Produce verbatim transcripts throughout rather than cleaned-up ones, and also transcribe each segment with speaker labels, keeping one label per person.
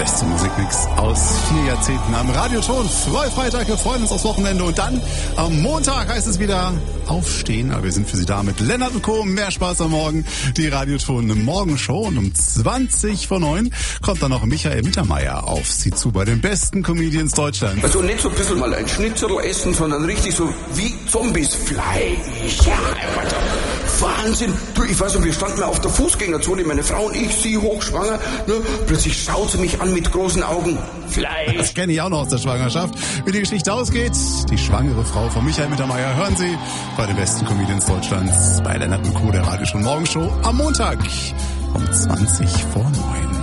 Speaker 1: beste Musikmix aus vier Jahrzehnten am Radioton. Freitag, wir freuen uns aufs Wochenende und dann am Montag heißt es wieder aufstehen. Aber wir sind für Sie da mit Lennart und Co. Mehr Spaß am Morgen. Die Radioton Morgenshow und um zwanzig vor neun kommt dann noch Michael Mittermeier auf Sie zu bei den besten Comedians Deutschlands.
Speaker 2: Also nicht so ein bisschen mal ein Schnitzel essen, sondern richtig so wie Zombies Fleisch. Ja, Alter. Wahnsinn. Du, ich weiß noch, wir standen mal auf der Fußgängerzone, meine Frau und ich, sie hochschwanger. Ne? Plötzlich schaut sie mich an mit großen Augen. Fleisch.
Speaker 1: Das kenne ich auch noch aus der Schwangerschaft. Wie die Geschichte ausgeht, die schwangere Frau von Michael Mittermeier hören Sie bei den besten Comedians Deutschlands bei Lennart und Co. der Radioton Morgenshow am Montag um zwanzig vor neun.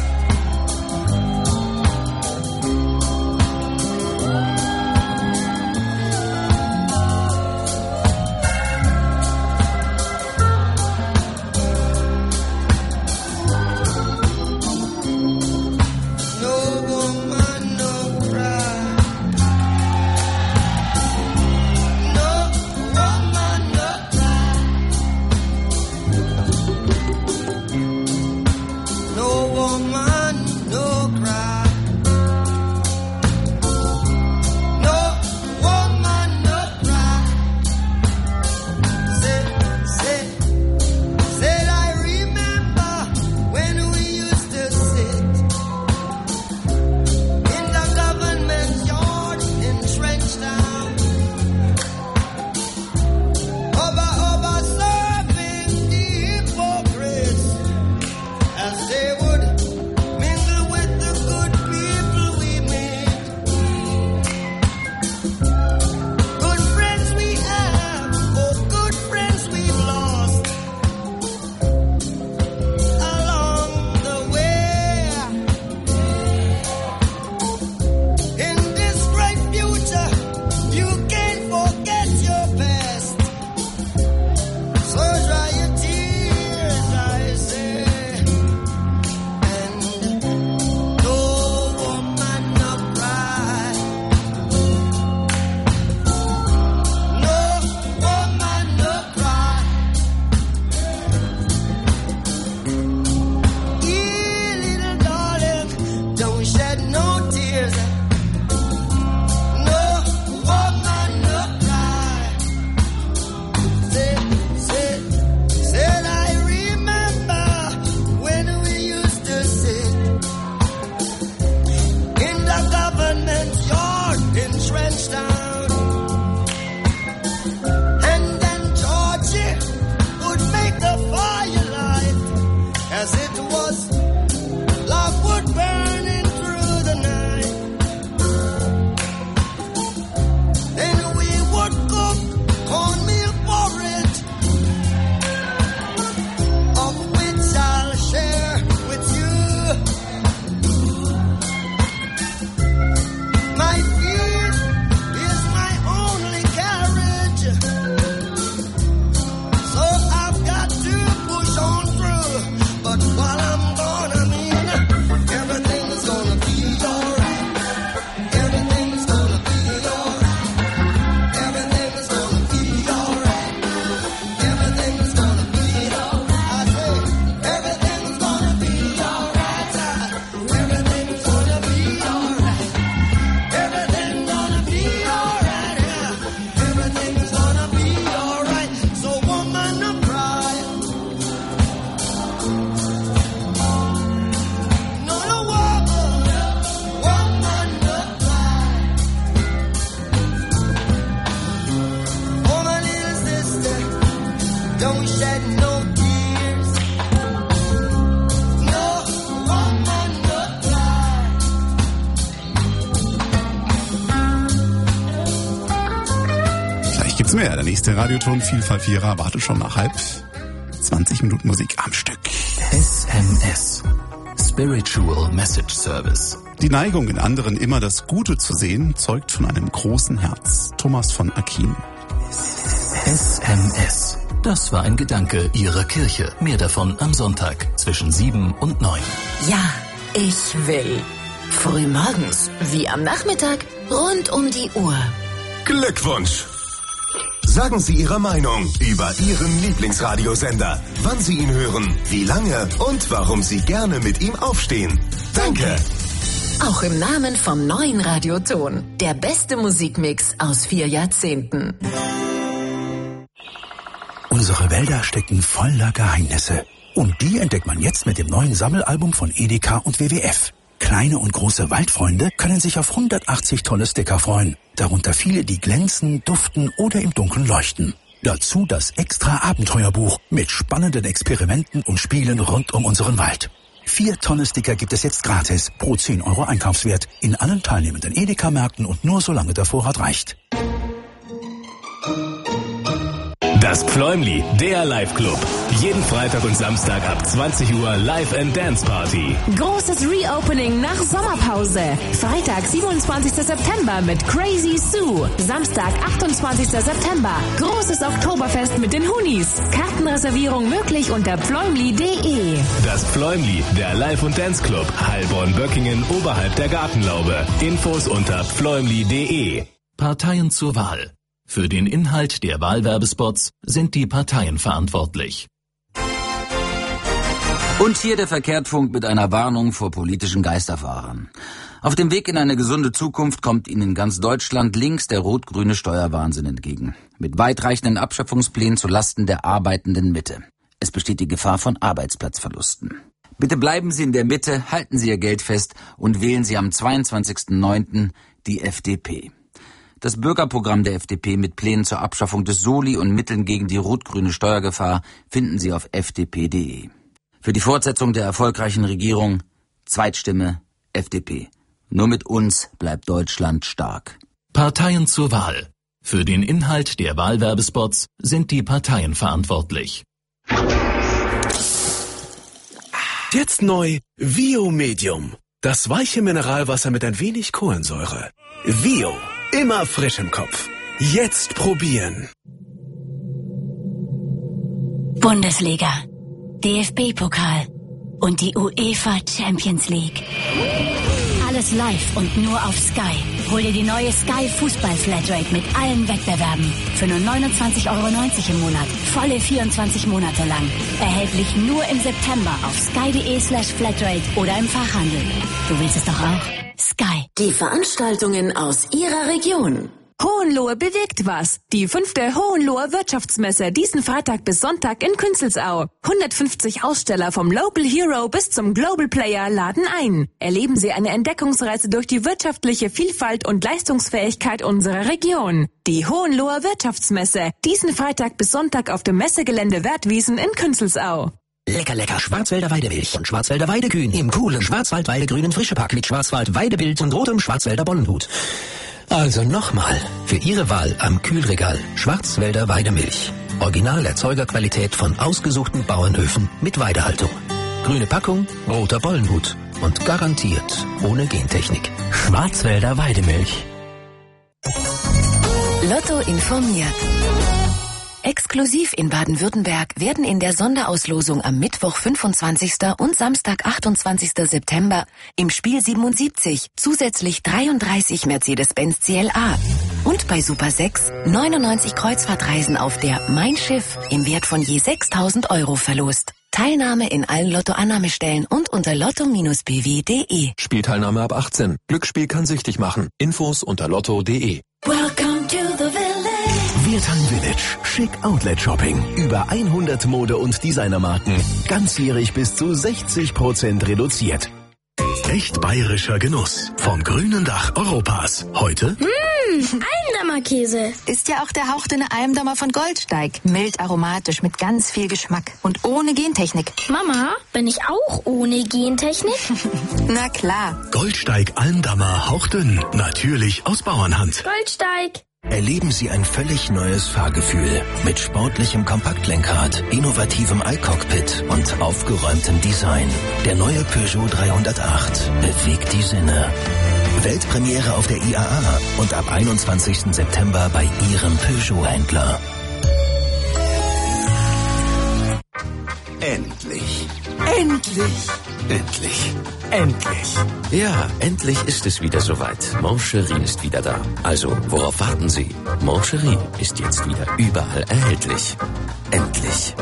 Speaker 1: Mehr. Der nächste Radioton Vielfalt Vierer wartet schon nach halb zwanzig Minuten Musik am Stück.
Speaker 3: S M S Spiritual Message Service.
Speaker 1: Die Neigung, in anderen immer das Gute zu sehen, zeugt von einem großen Herz. Thomas von Aquin.
Speaker 3: S M S. Das war ein Gedanke Ihrer Kirche. Mehr davon am Sonntag zwischen sieben und neun.
Speaker 4: Ja, ich will. Frühmorgens, wie am Nachmittag, rund um die Uhr.
Speaker 5: Glückwunsch! Sagen Sie Ihre Meinung über Ihren Lieblingsradiosender, wann Sie ihn hören, wie lange und warum Sie gerne mit ihm aufstehen. Danke!
Speaker 4: Auch im Namen vom neuen Radioton. Der beste Musikmix aus vier Jahrzehnten.
Speaker 6: Unsere Wälder stecken voller Geheimnisse. Und die entdeckt man jetzt mit dem neuen Sammelalbum von Edeka und W W F. Kleine und große Waldfreunde können sich auf hundertachtzig tolle Sticker freuen. Darunter viele, die glänzen, duften oder im Dunkeln leuchten. Dazu das extra Abenteuerbuch mit spannenden Experimenten und Spielen rund um unseren Wald. Vier tolle Sticker gibt es jetzt gratis pro zehn Euro Einkaufswert in allen teilnehmenden Edeka-Märkten und nur solange der Vorrat reicht.
Speaker 7: Das Pfläumli, der Live-Club. Jeden Freitag und Samstag ab zwanzig Uhr Live and Dance Party.
Speaker 8: Großes Reopening nach Sommerpause. Freitag, siebenundzwanzigster September mit Crazy Sue. Samstag, achtundzwanzigster September. Großes Oktoberfest mit den Hunis. Kartenreservierung möglich unter pfläumli punkt de.
Speaker 7: Das Pfläumli, der Live- und Dance Club. Heilbronn-Böckingen oberhalb der Gartenlaube. Infos unter pfläumli punkt de.
Speaker 3: Parteien zur Wahl. Für den Inhalt der Wahlwerbespots sind die Parteien verantwortlich.
Speaker 9: Und hier der Verkehrtfunk mit einer Warnung vor politischen Geisterfahrern. Auf dem Weg in eine gesunde Zukunft kommt Ihnen in ganz Deutschland links der rot-grüne Steuerwahnsinn entgegen. Mit weitreichenden Abschaffungsplänen zu Lasten der arbeitenden Mitte. Es besteht die Gefahr von Arbeitsplatzverlusten. Bitte bleiben Sie in der Mitte, halten Sie Ihr Geld fest und wählen Sie am zweiundzwanzigsten neunten die F D P. Das Bürgerprogramm der F D P mit Plänen zur Abschaffung des Soli und Mitteln gegen die rot-grüne Steuergefahr finden Sie auf f d p punkt de. Für die Fortsetzung der erfolgreichen Regierung Zweitstimme F D P. Nur mit uns bleibt Deutschland stark.
Speaker 3: Parteien zur Wahl. Für den Inhalt der Wahlwerbespots sind die Parteien verantwortlich.
Speaker 10: Jetzt neu Vio Medium. Das weiche Mineralwasser mit ein wenig Kohlensäure. Vio. Immer frisch im Kopf. Jetzt probieren.
Speaker 11: Bundesliga, D F B-Pokal und die UEFA Champions League. Alles live und nur auf Sky. Hol dir die neue Sky Fußball Flatrate mit allen Wettbewerben für nur neunundzwanzig Euro neunzig im Monat. Volle vierundzwanzig Monate lang. Erhältlich nur im September auf sky.de slash flatrate oder im Fachhandel. Du willst es doch auch? Sky.
Speaker 4: Die Veranstaltungen aus Ihrer Region.
Speaker 8: Hohenlohe bewirkt was. Die fünfte Hohenloher Wirtschaftsmesse diesen Freitag bis Sonntag in Künzelsau. hundertfünfzig Aussteller vom Local Hero bis zum Global Player laden ein. Erleben Sie eine Entdeckungsreise durch die wirtschaftliche Vielfalt und Leistungsfähigkeit unserer Region. Die Hohenloher Wirtschaftsmesse diesen Freitag bis Sonntag auf dem Messegelände Wertwiesen in Künzelsau.
Speaker 12: Lecker, lecker Schwarzwälder Weidemilch und Schwarzwälder Weidekühn im coolen Schwarzwald-Weidegrünen Frischepack mit Schwarzwald-Weidebild und rotem Schwarzwälder Bollenhut. Also nochmal, für Ihre Wahl am Kühlregal Schwarzwälder Weidemilch. Original-Erzeugerqualität von ausgesuchten Bauernhöfen mit Weidehaltung. Grüne Packung, roter Bollenhut und garantiert ohne Gentechnik. Schwarzwälder Weidemilch.
Speaker 4: Lotto informiert. Exklusiv in Baden-Württemberg werden in der Sonderauslosung am Mittwoch fünfundzwanzigsten und Samstag achtundzwanzigsten September im Spiel siebenundsiebzig zusätzlich dreiunddreißig Mercedes-Benz C L A und bei Super sechs neunundneunzig Kreuzfahrtreisen auf der Mein Schiff im Wert von je sechstausend Euro verlost. Teilnahme in allen Lottoannahmestellen und unter lotto Bindestrich b w punkt de.
Speaker 13: Spielteilnahme ab achtzehn. Glücksspiel kann süchtig machen. Infos unter lotto punkt de.
Speaker 11: Welcome to the village.
Speaker 6: Wirtan Village. Schick Outlet Shopping. Über hundert Mode- und Designermarken. Ganzjährig bis zu sechzig Prozent reduziert. Echt bayerischer Genuss. Vom grünen Dach Europas. Heute?
Speaker 14: Mmh, Almdammer-Käse.
Speaker 15: Ist ja auch der hauchdünne Almdammer von Goldsteig. Mild aromatisch mit ganz viel Geschmack. Und ohne Gentechnik.
Speaker 14: Mama, bin ich auch ohne Gentechnik?
Speaker 15: Na klar.
Speaker 6: Goldsteig Almdammer hauchdünn. Natürlich aus Bauernhand.
Speaker 14: Goldsteig.
Speaker 6: Erleben Sie ein völlig neues Fahrgefühl mit sportlichem Kompaktlenkrad, innovativem iCockpit und aufgeräumtem Design. Der neue Peugeot dreihundertacht bewegt die Sinne. Weltpremiere auf der I A A und ab einundzwanzigsten September bei Ihrem Peugeot-Händler.
Speaker 16: Endlich.
Speaker 17: Endlich.
Speaker 16: Endlich.
Speaker 17: Endlich.
Speaker 16: Ja, endlich ist es wieder soweit. Moncherie ist wieder da. Also, worauf warten Sie? Moncherie ist jetzt wieder überall erhältlich. Endlich.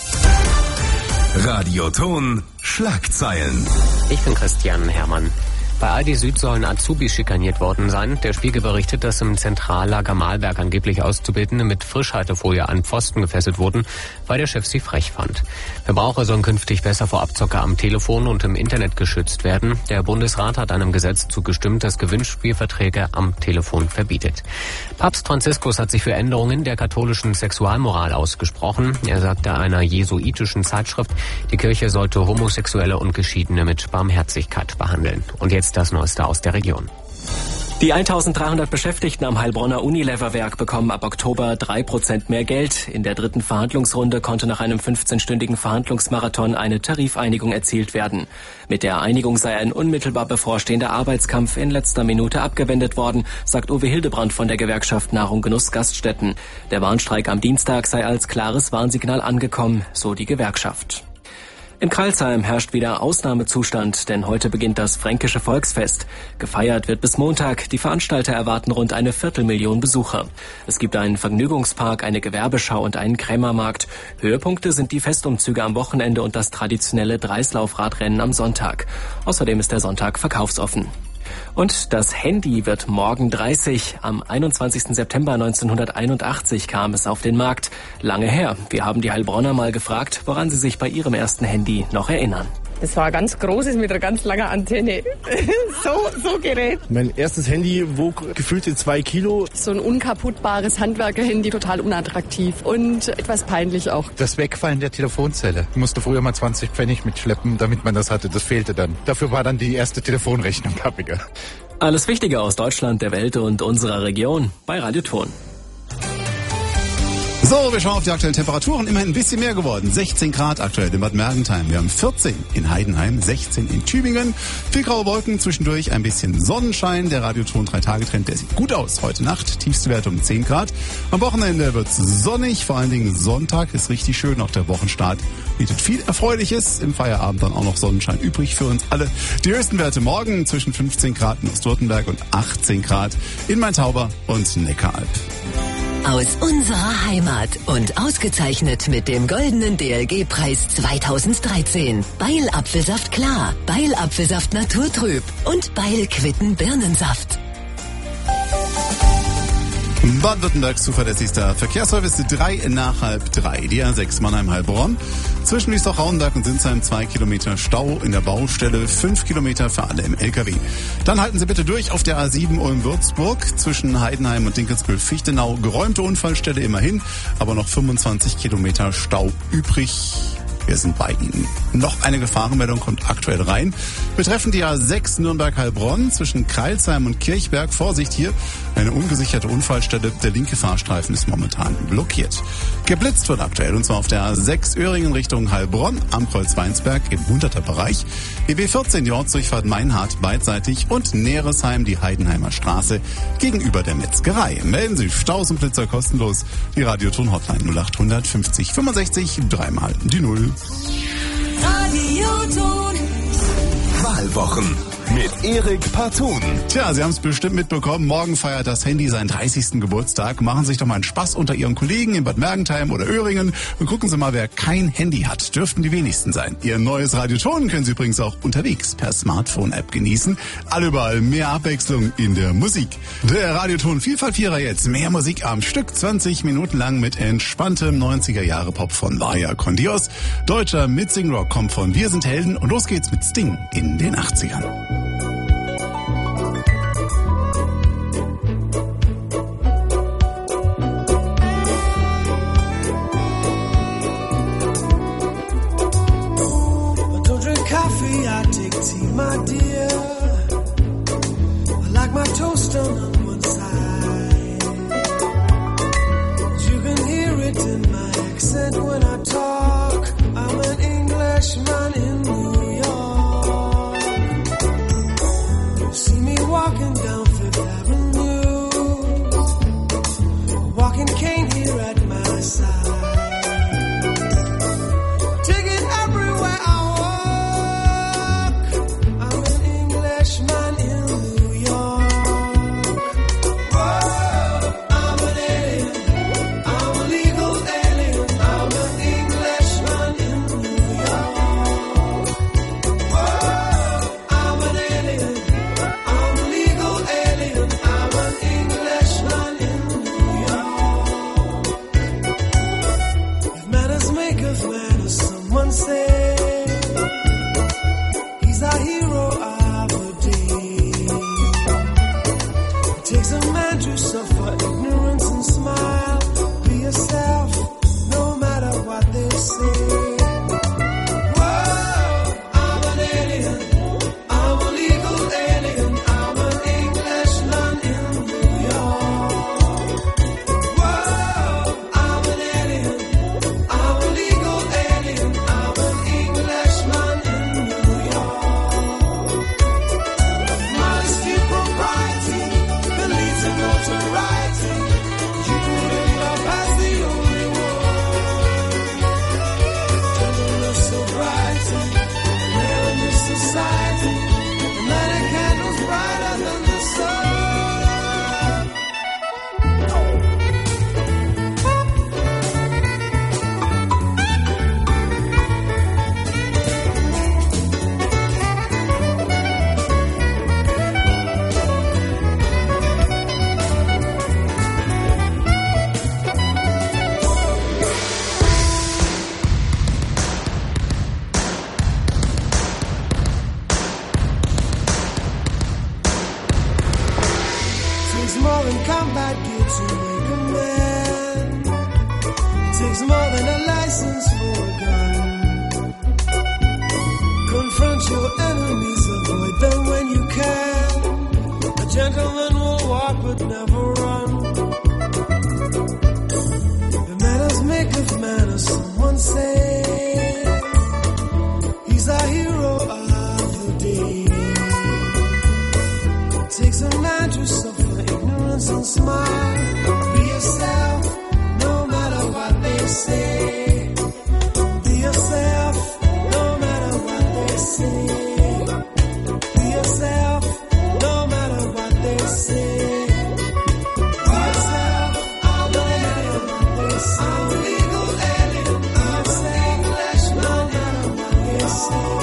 Speaker 5: Radioton Schlagzeilen.
Speaker 18: Ich bin Christian Hermann. Bei Aldi Süd sollen Azubis schikaniert worden sein. Der Spiegel berichtet, dass im Zentrallager Mahlberg angeblich Auszubildende mit Frischhaltefolie an Pfosten gefesselt wurden, weil der Chef sie frech fand. Verbraucher sollen künftig besser vor Abzocke am Telefon und im Internet geschützt werden. Der Bundesrat hat einem Gesetz zugestimmt, das Gewinnspielverträge am Telefon verbietet. Papst Franziskus hat sich für Änderungen der katholischen Sexualmoral ausgesprochen. Er sagte einer jesuitischen Zeitschrift, die Kirche sollte Homosexuelle und Geschiedene mit Barmherzigkeit behandeln. Und jetzt das Neueste aus der Region.
Speaker 12: Die eintausenddreihundert Beschäftigten am Heilbronner Unilever-Werk bekommen ab Oktober drei Prozent mehr Geld. In der dritten Verhandlungsrunde konnte nach einem fünfzehnstündigen Verhandlungsmarathon eine Tarifeinigung erzielt werden. Mit der Einigung sei ein unmittelbar bevorstehender Arbeitskampf in letzter Minute abgewendet worden, sagt Uwe Hildebrand von der Gewerkschaft Nahrung Genuss Gaststätten. Der Warnstreik am Dienstag sei als klares Warnsignal angekommen, so die Gewerkschaft. In Crailsheim herrscht wieder Ausnahmezustand, denn heute beginnt das Fränkische Volksfest. Gefeiert wird bis Montag. Die Veranstalter erwarten rund eine Viertelmillion Besucher. Es gibt einen Vergnügungspark, eine Gewerbeschau und einen Krämermarkt. Höhepunkte sind die Festumzüge am Wochenende und das traditionelle Dreislaufradrennen am Sonntag. Außerdem ist der Sonntag verkaufsoffen. Und das Handy wird morgen dreißig. Am einundzwanzigsten September neunzehnhunderteinundachtzig kam es auf den Markt. Lange her. Wir haben die Heilbronner mal gefragt, woran sie sich bei ihrem ersten Handy noch erinnern.
Speaker 19: Das war ein ganz großes mit einer ganz langen Antenne. so, so Gerät.
Speaker 20: Mein erstes Handy wog gefühlte zwei Kilo.
Speaker 19: So ein unkaputtbares Handwerker-Handy, total unattraktiv und etwas peinlich auch.
Speaker 21: Das Wegfallen der Telefonzelle. Ich musste früher mal zwanzig Pfennig mitschleppen, damit man das hatte. Das fehlte dann. Dafür war dann die erste Telefonrechnung kappiger.
Speaker 12: Alles Wichtige aus Deutschland, der Welt und unserer Region bei Radio Ton.
Speaker 1: So, wir schauen auf die aktuellen Temperaturen. Immerhin ein bisschen mehr geworden. sechzehn Grad aktuell in Bad Mergentheim. Wir haben vierzehn in Heidenheim, sechzehn in Tübingen. Viel graue Wolken, zwischendurch ein bisschen Sonnenschein. Der Radioton drei Tage Trend, der sieht gut aus. Heute Nacht, tiefste Werte um zehn Grad. Am Wochenende wird's sonnig. Vor allen Dingen Sonntag ist richtig schön. Auch der Wochenstart bietet viel Erfreuliches. Im Feierabend dann auch noch Sonnenschein übrig für uns alle. Die höchsten Werte morgen zwischen fünfzehn Grad in Ostwürttemberg und achtzehn Grad in Main-Tauber und Neckaralb.
Speaker 4: Aus unserer Heimat und ausgezeichnet mit dem goldenen D L G-Preis zweitausenddreizehn. Beil Apfelsaft klar, Beil Apfelsaft naturtrüb und Beil Quitten Birnensaft.
Speaker 1: Baden-Württembergs zuverlässigster Verkehrsservice, drei nach halb drei. Die A sechs Mannheim-Heilbronn. Zwischen Wiesloch-Rauenberg und Sinsheim zwei Kilometer Stau in der Baustelle, fünf Kilometer für alle im L K W. Dann halten Sie bitte durch auf der A sieben Ulm-Würzburg zwischen Heidenheim und Dinkelsbühl-Fichtenau. Geräumte Unfallstelle immerhin, aber noch fünfundzwanzig Kilometer Stau übrig. Wir sind bei Ihnen. Noch eine Gefahrenmeldung kommt aktuell rein. Betreffend die A sechs Nürnberg-Heilbronn zwischen Crailsheim und Kirchberg. Vorsicht hier, eine ungesicherte Unfallstelle. Der linke Fahrstreifen ist momentan blockiert. Geblitzt wird aktuell und zwar auf der A sechs Öhringen Richtung Heilbronn am Kreuz Weinsberg im hunderter Bereich. E W vierzehn die Ortsdurchfahrt Meinhardt beidseitig und Neresheim die Heidenheimer Straße gegenüber der Metzgerei. Melden Sie Staus und Blitzer kostenlos. Die Radioton-Hotline null acht fünfzig fünfundsechzig dreimal die Null.
Speaker 5: Radioton. Wahlwochen mit Erik Partun.
Speaker 1: Tja, Sie haben es bestimmt mitbekommen. Morgen feiert das Handy seinen dreißigsten Geburtstag. Machen Sie sich doch mal einen Spaß unter Ihren Kollegen in Bad Mergentheim oder Öhringen und gucken Sie mal, wer kein Handy hat. Dürften die wenigsten sein. Ihr neues Radioton können Sie übrigens auch unterwegs per Smartphone-App genießen. Allüberall mehr Abwechslung in der Musik. Der Radioton Vielfalt-Vierer jetzt. Mehr Musik am Stück. zwanzig Minuten lang mit entspanntem neunziger-Jahre-Pop von Vaya con Dios. Deutscher Mitsing-Rock kommt von Wir sind Helden. Und los geht's mit Sting in den achtzigern.
Speaker 22: I take tea, my dear. I like my toast on one side. You can hear it in my accent when I talk. I'm an Englishman in New York. You see me walking down Fifth Avenue, walking cane here at my side. Take it everywhere I walk. I'm an Englishman. combat gear to make a man. It takes more than a license for a gun. Confront your enemies, avoid them when you can. A gentleman will walk but never run. The manners make of manners, someone say. He's a hero of the day. It takes a man to suffer ignorance and smile. Be yourself, no matter what they say. Be yourself, no matter what they say. Be yourself, no matter what they say. Be yourself, no matter what they say. I'm a legal alien. I'm a English, no matter what they say.